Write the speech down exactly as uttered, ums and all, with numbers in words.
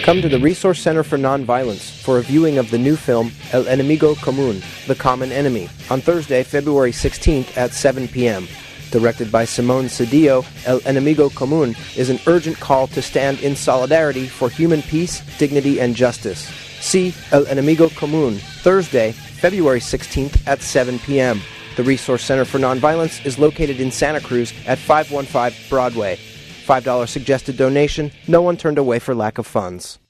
Come to the Resource Center for Nonviolence for a viewing of the new film El Enemigo Común, The Common Enemy, on Thursday, February sixteenth at seven p.m. Directed by Simone Cedillo, El Enemigo Común is an urgent call to stand in solidarity for human peace, dignity, and justice. See El Enemigo Común, Thursday, February sixteenth at seven p.m. The Resource Center for Nonviolence is located in Santa Cruz at five one five Broadway. five dollars suggested donation. No one turned away for lack of funds.